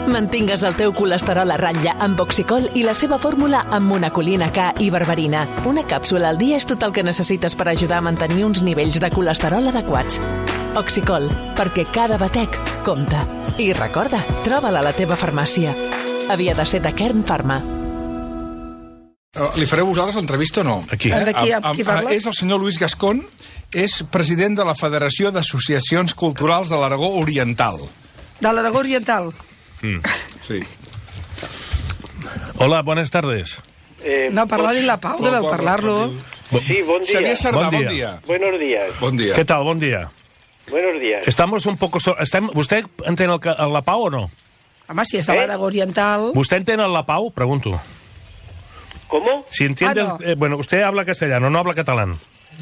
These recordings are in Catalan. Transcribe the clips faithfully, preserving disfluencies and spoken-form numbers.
Mantingues el teu colesterol a ratlla amb Oxicol i la seva fórmula amb monacolina K i berberina. Una càpsula al dia és tot el que necessites per ajudar a mantenir uns nivells de colesterol adequats. Oxicol, perquè cada batec compta. I recorda, troba-la a la teva farmàcia. Havia de ser de Kern Pharma. Li fareu vosaltres l'entrevista o no? Aquí. Eh? De qui, a, qui parla? És el senyor Luis Gascón, és president de la Federació d'Associacions Culturals de l'Aragó Oriental. De l'Aragó Oriental. Mm. Sí. Hola, buenas tardes. Eh, No, parlar-li la Pau, deveu parlar-lo. Sí, bon día. Xavier Sardà, Bon bon dia. dia. Buenos días. Bon dia. ¿Qué tal? Buen día. Buenos días. Estamos un poco... So estem... ¿Usted entén el, el la Pau o no? Home, si és de Eh? l'Aragó Oriental... ¿Usted entén el la Pau? Pregunto. ¿Cómo? Si entiende... Ah, no. el- eh, bueno, usted habla castellano, no habla catalán.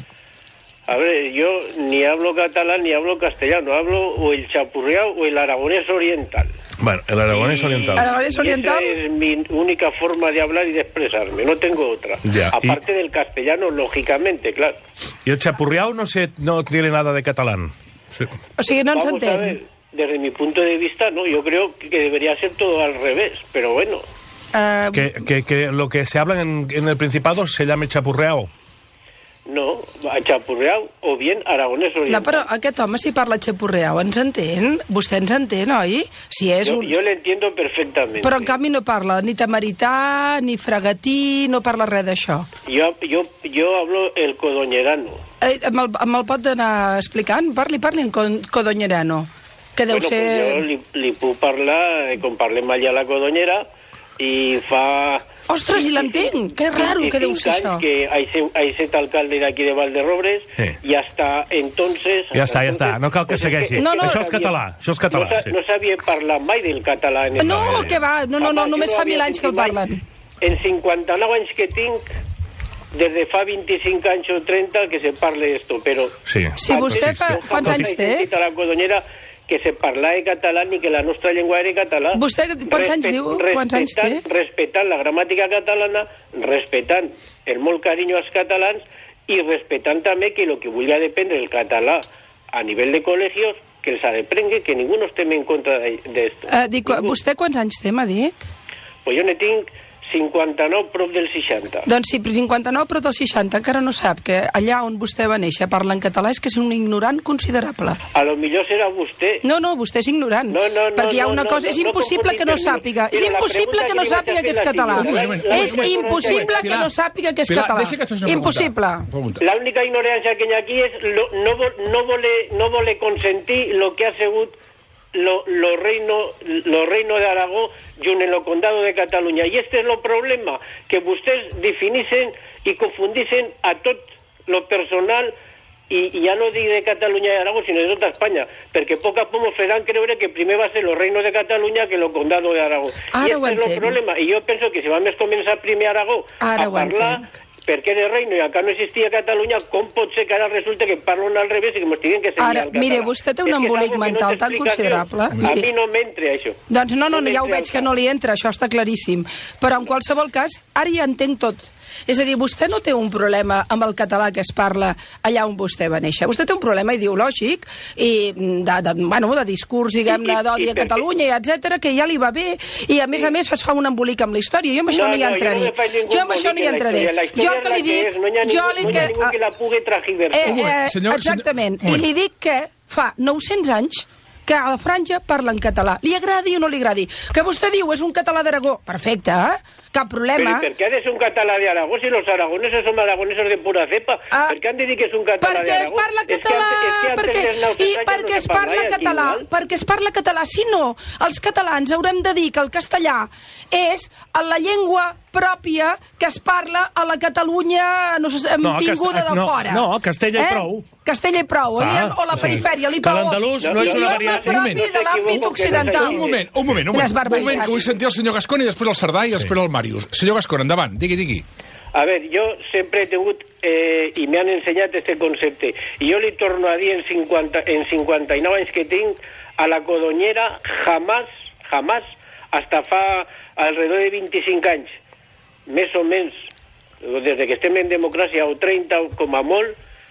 A ver, yo ni hablo catalán ni hablo castellano. Hablo o el chapurreado o el aragonés oriental. Bueno, el aragonés Y- oriental. Aragonés y oriental. Esa es mi única forma de hablar y de expresarme. No tengo otra. Ya, Aparte y- del castellano, lógicamente, claro. Y el chapurreado no, se, no tiene nada de catalán. Sí. O sigui, no ens Vamos a entén. ver, desde mi punto de vista, no. Yo creo que debería ser todo al revés. Pero bueno, Uh, Que, que, que lo que se habla en, en el Principado se llame chapurreado. no. Chapurreado o bien aragonés no, oriental. però aquest home, si parla xepurreau, ens entén? Vostè ens entén, oi? Si és Yo, un... yo le entiendo perfectamente. Però en canvi no parla ni tamarità, ni fregatí, no parla res d'això. Yo, yo, yo hablo el codoñerano. Eh, me'l me pot anar explicant? Parli, parli en con- codonyerano. Que deu Bueno, ser... pues jo li, li puc parlar, eh, com parlem allà a la Codonyera, i fa... Ostres, i l'entenc! Que raro que deu ser això. vint-i-cinc anys que hay, se- hay set alcalde d'aquí de Valderrobres, Sí. i hasta entonces... Ja està, ja entonces, està, no cal que pues es segueixi. es No, no. Això és català, això és català, No, sa- sí. no sabia parlar mai del català. En el No, Parlament. que va, no, no, no, Home, només jo fa havia mil anys que el sentit mai. parlen. En cinquanta-nou anys que tinc, des de fa vint-i-cinc anys o trenta que se parle esto, però... Sí. Si vostè fa... Quants anys té? He sentit a la Codonyera que se parlava català ni que la nostra llengua era català. Vostè quants anys diu? Quants anys té? Respetant, respetant la gramàtica catalana, respetant el molt carinyo als catalans i respetant també que el que vulgui aprendre el català a nivell de col·legios, que els aprengui, que ningú no estem en contra d'esto. Uh, dic, vostè quants anys té, m'ha dit? Pues jo ne tinc cinquanta-nou prop del seixanta. Doncs sí, cinquanta-nou però del seixanta encara no sap que allà on vostè va néixer parla en català és que és un ignorant considerable. A lo millor serà vostè. No, no, vostè és ignorant. No, no, no, perquè hi ha no, una no, cosa, no, és no impossible que no confondim sàpiga. termes. És Però la impossible pregunta que que no li vaig sàpiga a que és fer la català. siguiente. Un moment, un moment, És un moment, impossible un moment. que no sàpiga que és Pilar, català. deixa que et faci una Impossible. pregunta. Pregunta. La única ignorancia que hay aquí es lo, no, vo- no, vole, no vole consentir lo que ha sigut lo, lo, reino, lo reino de Aragó y en lo condado de Cataluña. Y este es lo problema, que ustedes definisen y confundisen a tot lo personal i, i ja no dic de Catalunya i Aragó, sinó de tota Espanya, perquè poc a poc ens faran creure que primer va ser el reino de Catalunya que el condado de Aragó. Ara I ho este és el entenc. problema. I jo penso que si vam començar primer Aragó Ara a ho parlar, entenc. perquè era reino i encara no existia Catalunya, com pot ser que ara resulta que parlen al revés i que ens diguen que seria Ara, el català? mire, vostè té un És que és embolic algo que mental té tan explicació. considerable. A Miri. mi no m'entra això. Doncs no, no, no ja ho m'entra veig al que cap. no li entra, això està claríssim. Però en qualsevol cas, ara ja entenc tot. És a dir, vostè no té un problema amb el català que es parla allà on vostè va néixer. Vostè té un problema ideològic i de, de, bueno, de discurs, diguem-ne, I- i- d'odi i a per què? Catalunya, i etcètera, que ja li va bé, i a més a més es fa un embolic amb la història. Jo amb això no, hi jo entraré. no me faig ningú Jo amb això no hi embolic en la entraré. història. La història Jo el és que la li que dic... és, no hi ha jo ningú, li no hi ha ningú que la pugui transgiversar. Eh, Un moment, eh, senyor- exactament. senyor- un I li dic que fa nou-cents anys que a la franja parla en català. Li agradi o no li agradi. Que vostè diu és un català d'Aragó. Perfecte, eh? Cap Pero problema. ¿y por qué ha de ser un catalá de Aragón si los aragoneses son aragoneses de pura cepa? Ah, ¿Por qué han de decir que es un catalá de perquè es Aragón? parla Es que català, antes- es que antes perquè, dels nou-cents i anys perquè no es se parla parlava aquí català, igual. perquè es parla català. Si no, els catalans haurem de dir que el castellà és la llengua pròpia que es parla a la Catalunya, no sé, No, vinguda cast- de no, fora. no, Castella i prou. Castella i prou, Clar, o la sí. perifèria, li Que prou. l'andalús no és una Idioma variant. propi Un moment. de l'àmbit No t'equivoco, occidental. Un moment, un moment, un Quines moment, un barbaritats. moment que vull sentir el senyor Gascón i després el Cerdà i després el Màrius. Senyor Gascón, endavant, digui, digui. A ver, yo siempre he tenido, eh, y me han enseñado este concepto, y yo le torno a dir en, cinquanta, en cinquanta y nueve anys que tinc, a la Codonyera jamás, jamás, hasta fa alrededor de veinticinc anys, més o menys, des que estem en democràcia, o treinta com a molt,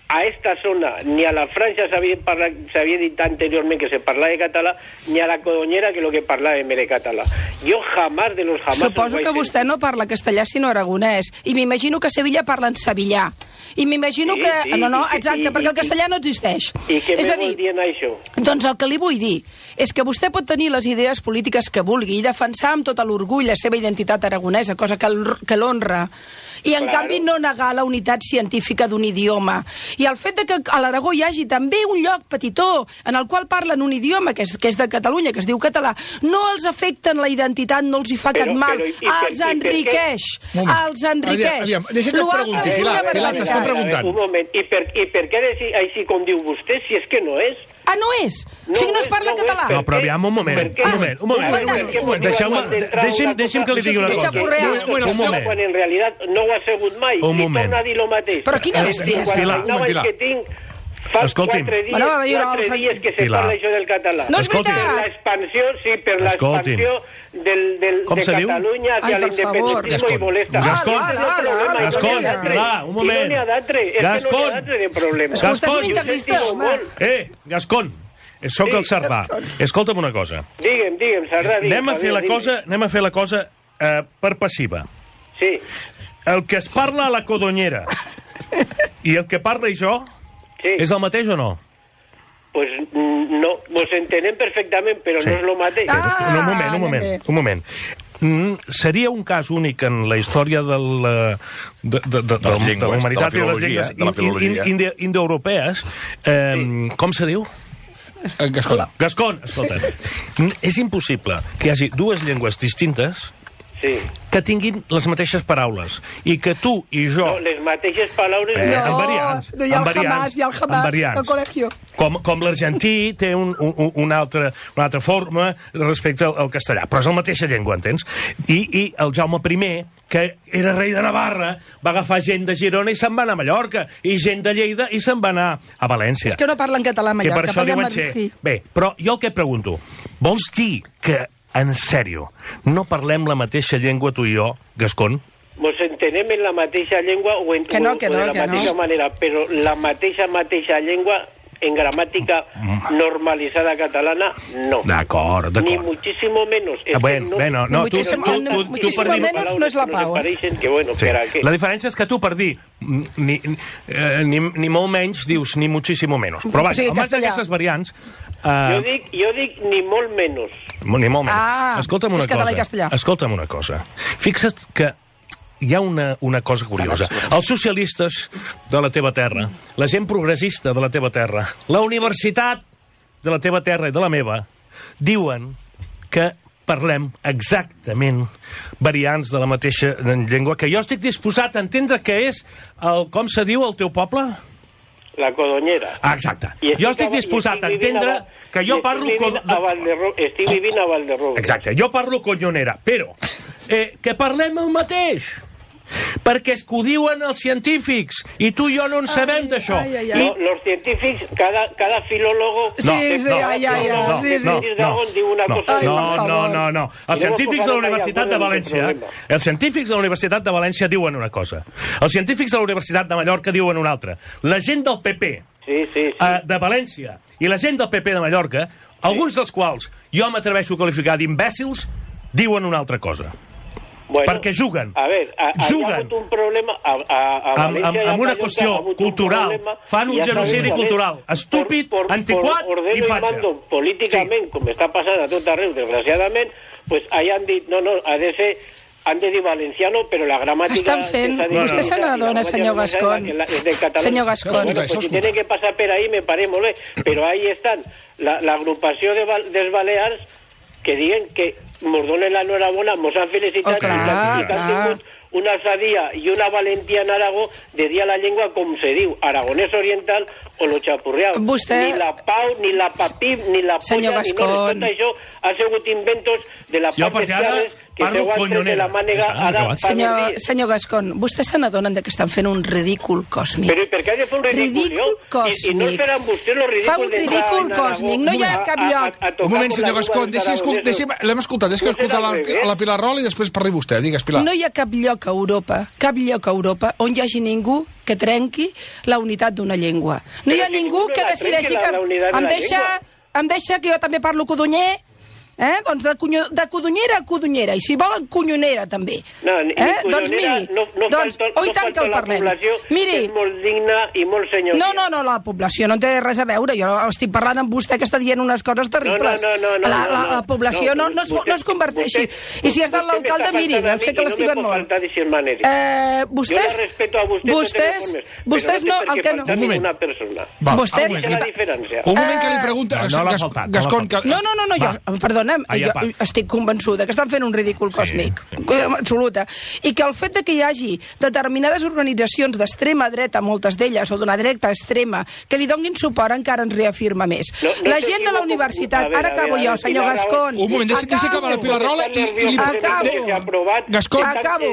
a esta zona, ni a la Franja s'havia dit anteriorment que se parlava de català, ni a la Codonyera que lo que parlava de català. Jo jamás de los jamás... Suposo que vostè no parla castellà sinó aragonès, i m'imagino que a Sevilla parlen sevillà. I m'imagino sí, que... Sí, no, no, i, exacte, i, perquè el i, castellà no existeix. I què és me a dir, vol dir en això? Doncs el que li vull dir és que vostè pot tenir les idees polítiques que vulgui i defensar amb tot l'orgull la seva identitat aragonesa, cosa que, que l'honra, i en Claro. canvi no negar la unitat científica d'un idioma. I el fet de que a l'Aragó hi hagi també un lloc petitó en el qual parlen un idioma que és, que és de Catalunya, que es diu català, no els afecta en la identitat, no els hi fa Però- cap mal, però i- i per- els i per què? enriqueix, Moment. els enriqueix. Aviam, aviam, deixa que et L'altre pregunti, és Pilar, una Pilar, barbaritat. t'estem preguntant. Un moment, i per, i per què així, així com diu vostè, si és que no és? Ah, no és? No o sigui, no es és, parla no és, català? per No, però què? aviam, un moment, Per què? un moment, un moment. Per què? Un moment, Deixeu-me, Quan d'entrar deixi'm, una deixi'm que li digui una Deixa cosa. correar. Un moment. Quan en realitat no ho ha sigut mai. Un I moment. torna a dir el mateix. Però quina bèstia. Quan Pilar, els nou anys Pilar. que tinc, fa Escolti'm. quatre dies, Bueno, va, jo no, quatre Frank- dies que se Pilar. parla això del català. No és Escolti'm. Per veritat. l'expansió, sí, per Escolti'm. l'expansió del, del, Com de se diu? Catalunya Ai, hacia per l'independentisme favor. i molesta. Gascon. Ah, Ala, ala, ala, Gascon, ala. Pilar, un moment. I no n'hi ha d'altre, és que no n'hi Gascon. ha d'altre de problema. Gascon. Vostè és un Jo integrista, sento home. molt. Eh, Gascon, sóc Sí. el Cerdà. Escolta'm una cosa. Digue'm, digue'm, Sardà, digue'm. Anem a fer la digue'm. cosa, anem a fer la cosa eh, per passiva. Sí, El que es parla a la Codonyera i el que parla jo sí. és el mateix o no? Pues mm, no, vos entenem perfectament, però Sí. no és el mateix. Ah, No, un moment, un anem moment, bé. un moment. Mm, seria un cas únic en la història del, eh, de, de, de, de, les llengües, de la humanitat de la i de les filologia, llengües de la filologia. in- in- indoeuropees. Eh, com se diu? Eh, Gascon. Gascon, escolta. Mm, és impossible que hi hagi dues llengües distintes Sí. que tinguin les mateixes paraules i que tu i jo... No, les mateixes paraules... Eh, No, amb variants, no hi ha amb el variants, Hamas, hi ha el amb Hamas variants. al col·legio. Com, com l'argentí té un, un, una, altra, una altra forma respecte al, al castellà, però és la mateixa llengua, entens? I, i el Jaume primer, que era rei de Navarra, va agafar gent de Girona i se'n va anar a Mallorca, i gent de Lleida i se'n va anar a València. És que no parlen català a que per Mallorca, això parlen diuen ser... marroquí. Bé, però jo el que pregunto, vols dir que, en sèrio, no parlem la mateixa llengua tu i jo, Gascon? Mos entenem en la mateixa llengua o, en, Que no, o, que o de no, la que mateixa no. manera, però la mateixa, mateixa llengua en gramàtica normalitzada catalana, no. D'acord, Ni d'acord. muchísimo menos. Es Ah, que bueno, bueno, no, tu, tu, muchísimo- tu, no, tu, tu muchísimo per dir... menos no és la que pau, nos eh? pareixen que, bueno, Sí. per a què? La diferència és que tu per dir mm, ni, eh, ni, ni molt menys dius ni muchísimo menos. Però O vaja, sigui, al marge castellà. d'aquestes variants... Jo Eh, dic, jo dic ni molt menys. ni molt menys. Ah, Escolta'm una és català i cosa. castellà. Escolta'm una cosa. Fixa't que hi ha una, una cosa curiosa. Els socialistes de la teva terra, la gent progressista de la teva terra, la universitat de la teva terra i de la meva, diuen que parlem exactament variants de la mateixa llengua, que jo estic disposat a entendre que és, el, com se diu, el teu poble? La Codonyera. Ah, exacte. I Jo estic a- i disposat a vivint entendre a- que jo i parlo... estic vivint con- a Valderro... Estic vivint a Valderrobles. Exacte, jo parlo conyonera, però eh, que parlem el mateix, perquè és que ho diuen els científics, i tu i jo no en sabem d'això. ai, ai, ai. No, los científics, cada, cada filólogo... Sí, sí, ai, ai, ai, no, sí, sí. no, Dragón diu una no, cosa... Ai, no, per no, favor. no, no. Els I no científics de la posarem Universitat allà, de no hi ha València, problema. els científics de la Universitat de València diuen una cosa, els científics de la Universitat de Mallorca diuen una altra, la gent del P P Sí, sí, sí. eh, de València i la gent del P P de Mallorca, alguns dels quals jo m'atreveixo a qualificar d'imbècils, diuen una altra cosa. Bueno, perquè juguen. A veure, a, Juguen. hi ha hagut un problema... A, a, a Amb, València amb, i a amb una Mallorca qüestió ha hagut un cultural. problema, Fan un ja genocidi sabem, cultural. Estúpid, por, por, antiquat por ordeno i fatxa. mando, políticament, Sí. com està passant a tot arreu, desgraciadament, pues ahí han dit, no, no, ha de ser... Han de dir valenciano, però la gramàtica... Estan fent... que s'ha de dir- Vostè se n'adona, senyor Gascon. que la- és de català. Senyor Gascon. Bueno, Escolta, pues això si escolta. tiene que passar per ahí, me parece molt bé. Però ahí estan l'agrupació de, Val- dels Balears que diuen que mos donen l'enhorabona, mos han felicitat Oh, clar, i que han clar. tingut una sadia i una valentia en Aragó de dir a la llengua com se diu, aragonès oriental o lo xapurreal. Vostè- Ni la pau, ni la papip, ni la Senyor polla, ni Gascon. no, tot això ha sigut inventos de la Jo, part perquè ara- esquerres que se ho han tret de la mànega ara fa senyor, dos dies. senyor Gascon, vostès se n'adonen que estan fent un ridícul còsmic. Però i per què ha de fer un ridícul, ridícul jo? còsmic. I, I no faran vostès el ridícul Fa un ridícul còsmic, no hi ha cap lloc. Un moment, senyor Gascon, deixi, escol... deixi... l'hem escoltat, deixi que escoltar la, la Pilar Rol i després parli vostè. Digues, Pilar. No hi ha cap lloc a Europa, cap lloc a Europa on hi hagi ningú que trenqui la unitat d'una llengua. No hi ha ningú que decideixi que... Em deixa, em deixa que jo també parlo codonyer, eh? Doncs de, cunyo, de codonyera a codonyera, i si volen conyonera també. No, ni, eh? ni Doncs miri, no, no doncs, falta, oi no tant que el parlem. Miri, és molt digna i molt senyoria. no, no, no, la població no té res a veure. Jo estic parlant amb vostè que està dient unes coses terribles. No, no, no, no, la, la, la no, població no, no, no, es, no es converteixi. I si és de l'alcalde, miri, deu ser que l'estimen molt. Eh, vostès... Jo la respeto a vostès, vostès, vostès no, el que no... Un moment. Va, vostès... un moment, la diferència. Un moment que li pregunta... No, no l'ha faltat, Gascon, no l'ha que... No, no, no, no jo, perdona'm, Ah, ja jo estic convençuda que estan fent un ridícul còsmic, sí. absoluta, i que el fet de que hi hagi determinades organitzacions d'extrema dreta, moltes d'elles, o d'una dreta extrema, que li donguin suport encara ens reafirma més. No, no la gent de la universitat, ara acabo jo, senyor Gascon. Un moment, deixi, deixi acabar la Pilar Rola i, i li... Acabo. Gascon. Acabo.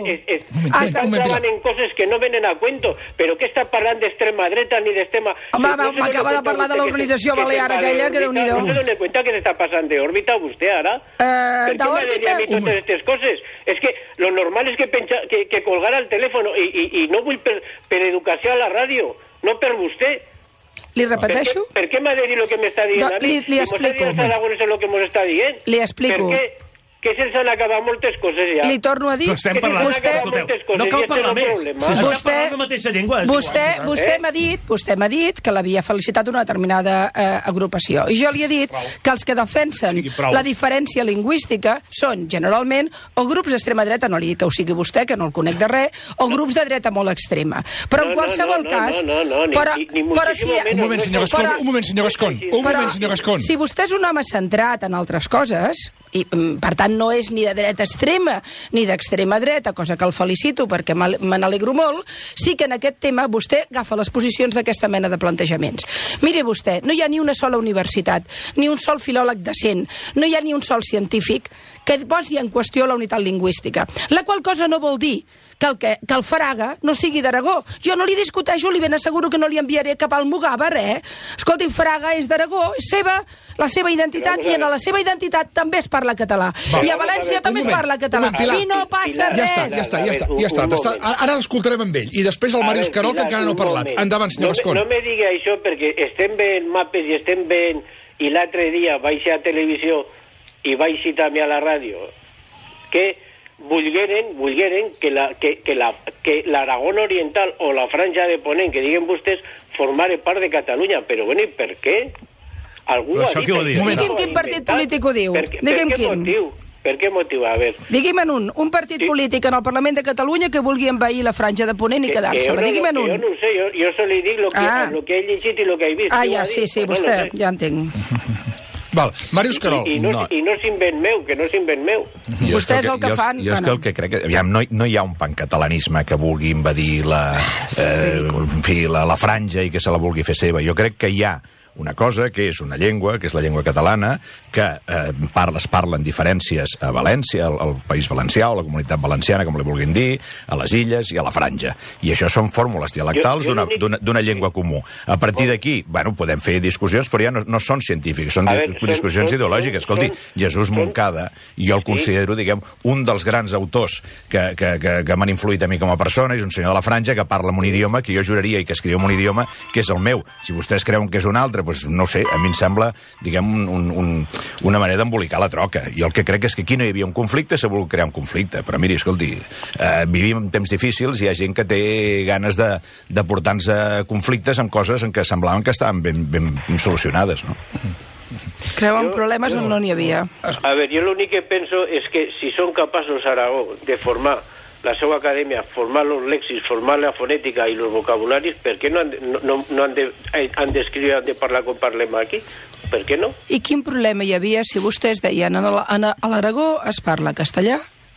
Están hablando en cosas que no vienen a cuento, pero ¿qué está parlant d'extrema dreta ni d'extrema? Home, m'acaba de parlar de l'organització balear aquella, que Déu-n'hi-do. No se dona cuenta que se está pasando de órbita usted ahora. Eh, ¿Por qué me decía a mí todas estas cosas? Es que lo normal es que, pensa, que, que colgara el teléfono y, y, y no vull per, per educació a la ràdio, no per vostè. Li repeteixo? Per què, per què m'ha de dir el que m'està dient No, a mi? li- li Si mos ha explico. dit els aragonesos el que mos està dient. Li explico. Per què? Que se'ns han acabat moltes coses ja. Li torno a dir... Però estem Que parlant... se'ns han acabat Vostè- moltes coses No i cal este parlar és el més. problema. Si està Vostè- parlant la mateixa llengua... és Vostè, igual. vostè Eh? m'ha dit, vostè m'ha dit que l'havia felicitat una determinada eh, agrupació. I jo li he dit que els que defensen Sí, prou. la diferència lingüística són, generalment, o grups d'extrema dreta, no li dic que ho sigui vostè, que no el conec de res, o grups de dreta molt extrema. Però en No, no, qualsevol no, no, cas... no, no, ni- però, ni- ni però moltíssim si, menys. Un moment, senyor Gascon, Però- un moment, senyor Gascon. Un però, moment, senyor Gascon. si vostè és un home centrat en altres coses, i mm, per tant no és ni de dreta extrema ni d'extrema dreta, cosa que el felicito perquè me me n'alegro molt, sí que en aquest tema vostè agafa les posicions d'aquesta mena de plantejaments. Miri vostè, no hi ha ni una sola universitat, ni un sol filòleg decent, no hi ha ni un sol científic que posi en qüestió la unitat lingüística, la qual cosa no vol dir que el, que, que el Fraga no sigui d'Aragó. Jo no li discuteixo, li ben asseguro que no li enviaré cap al Mugava, res. Escolti, Fraga és d'Aragó, és seva, la seva identitat, i en la seva identitat també es parla català. Va. I a València també es moment, parla català. un moment, Pilar. I no passa Ja res. està, ja està, ja està, ja està. Un està. moment. Ara l'escoltarem amb ell. I després el A Màrius veure, Carol, que Pilar, encara no ha un parlat. moment. Endavant, senyor no, me- Gascon. No me digui això perquè estem veient mapes i estem veient, i l'altre dia vaig ser a televisió i vaig ser també a la ràdio, que volgueren, volgueren que la que, que la que l'Aragón Oriental o la Franja de Ponent, que diguen vostès, formaren part de Catalunya. Però bueno, i per què? Algú Però ha això dit qui ho ha dit? això, Digui'm ho ha quin partit inventat? polític ho diu. Per, què- Digui'm per què quin. motiu? Per què motiu? A veure... Digui'm en un, un partit Sí. polític en el Parlament de Catalunya que vulgui envair la Franja de Ponent i Que- que quedar-se-la. jo no- Digui'm en que un. Jo no ho sé, jo, jo solo li dic lo que, Ah. lo que he llegit i lo que he vist. Ah, Qui ho ja, ha sí, dit? sí, Pues no vostè, lo sé. ja entenc. Val, Màrius Carol. I, i, no, No. I no és invent meu, que no és invent meu. Jo Vostès és el que jo, fan, Jo és que bueno. el que crec... Que, aviam, no, no hi ha un pancatalanisme que vulgui invadir la, eh, en fi, la, la franja i que se la vulgui fer seva. Jo crec que hi ha una cosa que és una llengua, que és la llengua catalana, que eh, parla, es parlen diferències a València, al, al País Valencià, o a la Comunitat Valenciana, com li vulguin dir, a les illes i a la franja. I això són fórmules dialectals Jo- jo d'una l'únic- d'una- d'una llengua comú. A partir d'aquí, bueno, podem fer discussions, però ja no, no són científiques, són A di- veure, són- discussions són- ideològiques. Escolti, són- Jesús són- Moncada, jo el Sí. considero, diguem, un dels grans autors que, que, que, que m'han influït a mi com a persona, és un senyor de la franja que parla en un idioma que jo juraria i que escriu en un idioma que és el meu. Si vostès creuen que és un altre, doncs no ho sé, a mi em sembla, diguem, un, un, un, una manera d'embolicar la troca. Jo el que crec és que aquí no hi havia un conflicte, s'ha volgut crear un conflicte. Però miri, escolti, eh, vivim en temps difícils, hi ha gent que té ganes de, de portar-nos a conflictes amb coses en què semblaven que estaven ben, ben solucionades, no? Creuen Jo- problemes on no n'hi havia. A veure, jo l'únic que penso és que si són capaços a Aragó de formar la seva acadèmia, formar els lèxics, formar la fonètica i els vocabularis, per què no han de, no, no han de, han d'escriure, han de parlar com parlem aquí? Per què no? I quin problema hi havia si vostès deien en el- en a l'Aragó es parla castellà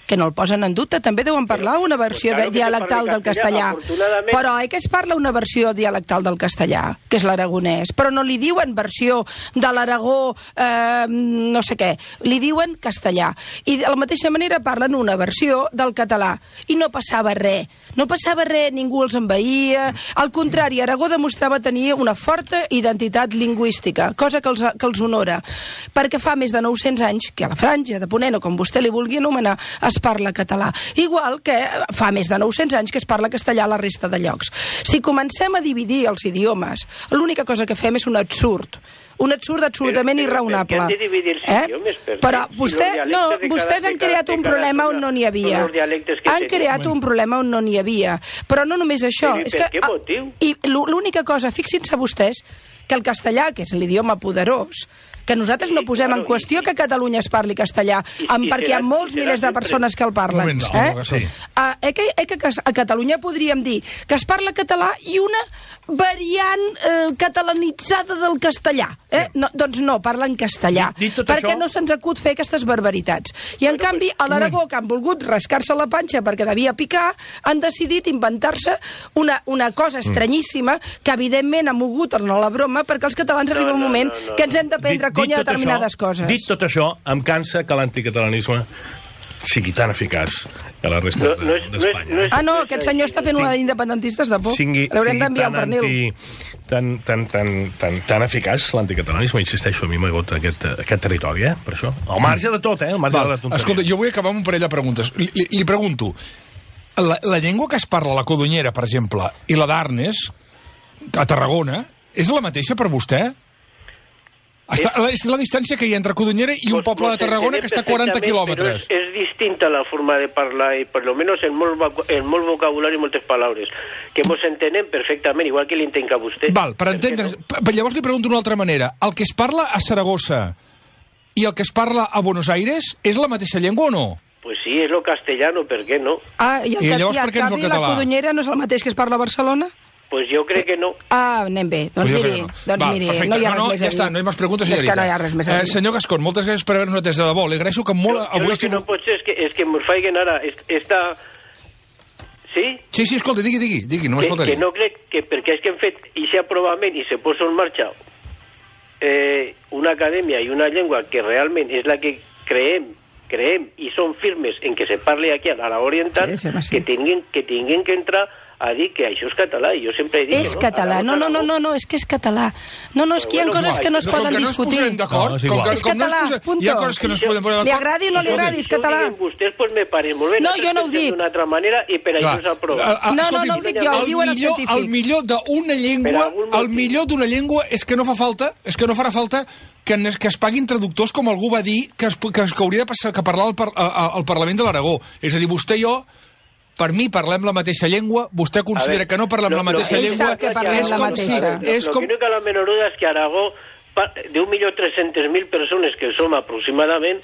que no el posen en dubte, també deuen parlar una versió pues claro dialectal del castellà, però eh, que es parla una versió dialectal del castellà, que és l'aragonès, però no li diuen versió de l'Aragó, eh, no sé què, li diuen castellà, i de la mateixa manera parlen una versió del català, i no passava res, no passava res, ningú els envaïa, al contrari, Aragó demostrava tenir una forta identitat lingüística, cosa que els, que els honora, perquè fa més de nou-cents anys que a la Franja de Ponent, o com vostè li vulgui anomenar, es parla català, igual que fa més de nou-cents anys que es parla castellà a la resta de llocs. Si comencem a dividir els idiomes, l'única cosa que fem és un absurd, un absurd absolutament però, però, irraonable. Per què han de dividir els eh? idiomes? Per però si vostè, no, vostès han creat un problema on no n'hi havia. Han creat un problema on no n'hi havia. Però no només això. Però, és per que, què motiu? I l'única cosa, fixin-se vostès, que el castellà, que és l'idioma poderós, que nosaltres no posem en qüestió que a Catalunya es parli castellà, perquè hi ha molts milers de persones que el parlen. Moment, no, eh? sí. Uh, eh, que, eh, que a Catalunya podríem dir que es parla català i una variant eh, catalanitzada del castellà. Eh? No, doncs no, parlen castellà, Dit, dit perquè això... no se'ns acut fer aquestes barbaritats. I en bueno, canvi, a l'Aragó, que han volgut rascar-se la panxa perquè devia picar, han decidit inventar-se una, una cosa estranyíssima que evidentment ha mogut en la broma perquè els catalans no, arriba un moment no, no, no. que ens hem de prendre Dit, conya dit determinades això, coses. Dit tot això, em cansa que l'anticatalanisme sigui tan eficaç que la resta No, no és- d'Espanya. no és- no és- Ah, no, aquest senyor està fent una d'independentistes de por. Sigui, L'haurem sigui d'enviar tan, un pernil. anti, tan, tan, tan, tan, tan eficaç l'anticatalanisme, insisteixo, a mi m'ha hagut aquest, aquest territori, eh, per això. Al marge de tot, eh, al marge Val, de la tonteria. escolta, jo vull acabar amb un parell de preguntes. Li, li, li pregunto, la, la llengua que es parla a la Codonyera, per exemple, i la d'Arnes, a Tarragona, és la mateixa per vostè? Està, la, és la distància que hi ha entre Codonyera i un Pues- poble de pues Tarragona entendem que està a quaranta perfectament, quilòmetres. Però és, és distinta la forma de parlar, i per lo menos en molt, vacu- en molt vocabulari i moltes paraules, que mos entenem perfectament, igual que l'intenca vostè. Val, per què entendre's, no? p- llavors li pregunto d'una altra manera. El que es parla a Saragossa i el que es parla a Buenos Aires és la mateixa llengua o no? Pues sí, és lo castellano, per què no? Ah, i, el, I I llavors i per què no és el canvi, la català? Codonyera no és el mateix que es parla a Barcelona? Pues jo crec que no. Ah, anem bé. Doncs Jo crec miri, que no. doncs Val, miri perfecte. no hi ha no, res no, més ja a dir. està, no hi ha més preguntes, És que senyorita. no hi ha res més a Eh, dir. senyor Gascon, moltes gràcies per haver-nos atès de debò. Li agraeixo que molt... Jo, jo avui el que estic- no pot ser és que, és que mos faiguen ara est- esta... Sí? Sí, sí, escolta, digui, digui, digui, només que, faltaria. que no crec que perquè és que hem fet aquest aprovament i se posa en marxa eh, una acadèmia i una llengua que realment és la que creem creem i són firmes en que se parli aquí a l'Aragó Oriental, Sí, sí, sí. que tinguin que tinguin que entrar a dir que això és català, i jo sempre he dit És que no. català, no, no, no, no, no, és que és català. No, no, és que hi ha Però bueno, coses que no es Com poden que no es discutir. posarem d'acord, No, és com igual. que, És com no es català, posa- punto. hi ha coses que no es poden posar Li d'acord. agradi o no li Escolti, agradi, és Si ho català. diuen vostès, pues me pareix molt bé. No, Nosaltres jo no ho pensem dic. d'una altra manera i per això Clar, s'aprova. a- a- No, no, escolti'm, no ho dic jo, ho el diuen els millor, científics. el millor d'una llengua, Per algun motiu. el millor d'una llengua és que no fa falta, és que no farà falta que, es- que es paguin traductors com algú va dir que, es, que, es, que hauria de passar, que parlar al, par, a- a- al Parlament de l'Aragó. És a dir, vostè i jo, per mi parlem la mateixa llengua, vostè considera ver, que no parlem lo- la mateixa lo- llengua, Ell sap que parlem és la com mateixa. si... A ver, És Lo com... que no cal la menor duda és que Aragó, pa- de un milió tres-centes mil persones que som aproximadament,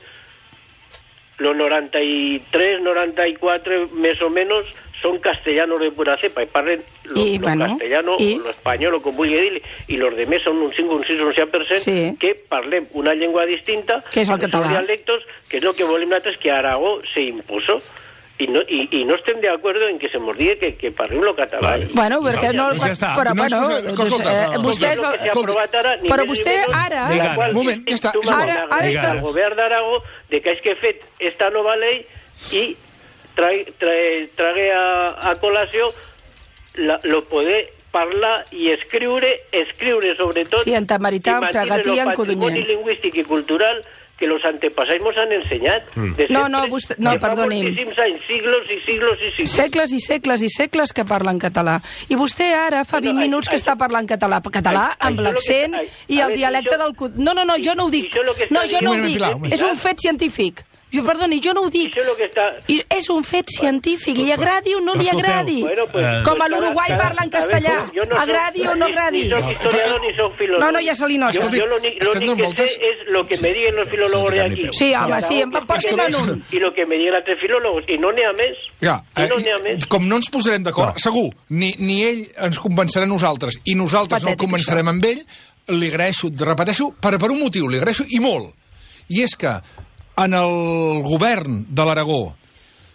los noranta y tres, noranta y cuatro més o menos son castellanos de pura cepa y parlen lo, I, lo bueno, castellano i- o lo español o com vulgui dir, i los demés són un cinc, un sis, un set per cent Sí. que parlem una llengua distinta, Que és el esos català. dialectos, que és lo que volem nosaltres que Aragó se impuso. I no, i, i no estem de acuerdo en que se nos diga que, que parlem lo català. Vale. Bueno, perquè no... Doncs ja està. Però, No ens bueno, posem- doncs, escolta, eh, escolta, vostè... Això és el que s'ha aprovat ara, ni Però més ni vostè menys, ara- de la Vinga, qual un moment, ja està. tu Ara- m'agraeix ara està- al govern d'Aragó de que és que ha fet esta nova llei i trague, trague, trague a, a col·lació la, lo poder parlar i escriure, escriure sobretot, Sí, en Tamarità, en Fragatí, en el patrimoni Codonyer. lingüístic i cultural que los antepassats ens han ensenyat. Mm. De No, sempre, no, vostè- no, de fa perdoni'm. moltíssims anys, siglos i siglos i siglos. Segles i segles i segles que parlen català. I vostè ara fa No, vint ai- minuts que ai- està parlant català. Català ai- amb això lo que- l'accent ai- i a el veure, dialecte això- del... cu- No, no, no, jo no ho dic. això lo que està No, jo no ho dient- dic. Un moment, És un fet científic. Jo, perdoni, jo no ho dic. Això és lo que està... I és un fet científic, li agradi o no li Escolteu, agradi. Bueno, pues, Eh, Com pues a l'Uruguai cada- parlen cada- castellà. a ver, yo no Agradi soy- o no ni- agradi. Ni soy historiador ni soy filólogo. No, no, ja se li nota. Yo, yo lo, ni- lo Estem único dando que sé voltes. es lo que me digan los filólogos de aquí. Sí, home, Y sí, Aragó, em que portin es en un. I lo que me digan els filólogos. I no n'hi ha més. Ja, I no eh, n'hi ha més. com no ens posarem d'acord, No. segur, ni, ni ell ens convencerà a nosaltres i nosaltres no el Patètic, convencerem amb ell, li agraeixo, repeteixo, per, per un motiu, li agraeixo i molt. I és que en el govern de l'Aragó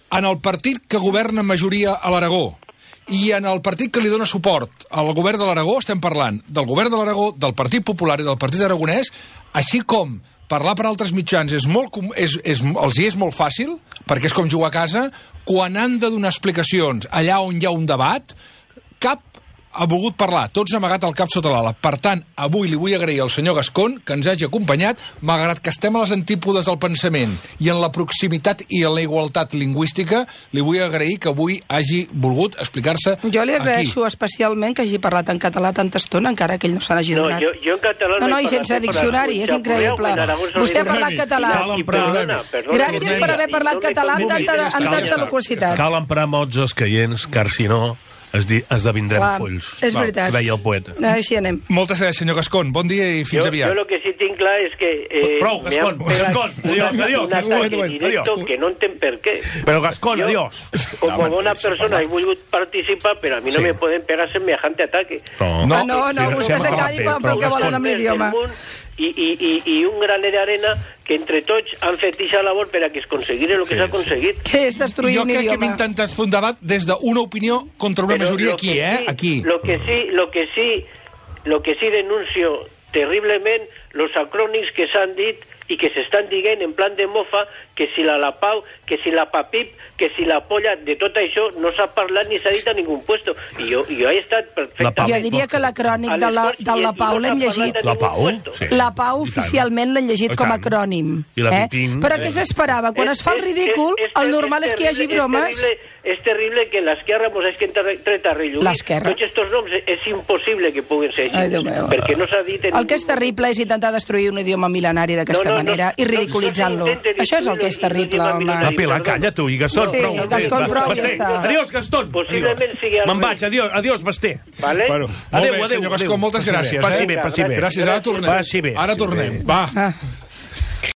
en el partit que governa majoria a l'Aragó i en el partit que li dona suport al govern de l'Aragó, estem parlant del govern de l'Aragó, del Partit Popular i del Partit Aragonès, així com parlar per altres mitjans és molt, és, és, els hi és molt fàcil, perquè és com jugar a casa, quan han de donar explicacions allà on hi ha un debat, cap ha volgut parlar, tots han amagat el cap sota l'ala. Per tant, avui li vull agrair al senyor Gascón que ens hagi acompanyat, malgrat que estem a les antípodes del pensament i en la proximitat i en la igualtat lingüística, li vull agrair que avui hagi volgut explicar-se aquí. Jo li agraeixo especialment que hagi parlat en català tanta estona, encara que ell no se n'hagi No, donat. jo, jo en català... No, no, i sense diccionari, és increïble. Vostè ha parlat català. Perdona, perdona. Gràcies per haver parlat català amb tanta, amb tanta loquacitat. Cal emprar mots escaients, car si no es di, esdevindrem Clar, folls. és veritat. Que deia el poeta. Així anem. Moltes gràcies, senyor Gascón. Bon dia i fins Jo, aviat. yo lo que sí tinc clar és que... Eh, Prou, me Gascón, han pegat Gascón, adiós, un, adiós, un ataque adiós, directo adiós. que no entenc per què. Però Gascón, Jo, adiós. Como bona persona he volgut participar, però a mi no Sí. me pueden pegar semejante ataque. No, No, no, no, sí, vostè sí, se sí, calli sí, per prou, fer què volen amb l'idioma. I, i, i, i un graner d'arena que entre tots han fet ixa labor per a que es aconseguire el que Sí, s'ha sí. aconseguit. Què és destruir Jo un crec que hem idioma? intentat fer un debat des d'una opinió contra una Pero majoria lo aquí, que eh? sí- Aquí. Lo que sí, lo que sí, lo que sí denuncio terriblement los acrònics que s'han dit i que s'estan dient en plan de mofa que si la Lapau, que si la Papip, que si la polla, de tot això no s'ha parlat ni s'ha dit a ningú puesto. I jo, jo he estat La perfectament... Pau. Jo diria que l'acrònic de la, de la Pau l'hem llegit. La Pau, sí. La Pau I tant. oficialment l'hem llegit I com a tant. acrònim. I la eh? Pipín, Però eh? què s'esperava? Quan es fa el ridícul, el normal és que hi hagi bromes. És terrible, és terrible que l'esquerra mos hagi tret a relluir. L'esquerra. Tots aquests noms és impossible que puguin ser Ai, així. Déu meu. Perquè no s'ha dit... en El que és ningú terrible és intentar destruir un idioma mil·lenari d'aquesta No, no, no, manera i no, ridiculitzant-lo. no s'intenta Això és el que és destruir terrible, l'idioma home. mil·lenari. Va, Pilar, calla tu, i Gastón, Sí, prou. Gastón, prou, ja Basté, està. adiós, Gastón. Possiblement Adiós. sigui al Me'n vaig, revés. adiós, adiós, Basté. Vale? Bueno, molt Adéu, bé, adéu, senyor Gascó, adéu. moltes Passi bé, gràcies. passi eh? bé, passi bé. Gràcies, ara tornem. Passi bé. Ara tornem. Va. Ah.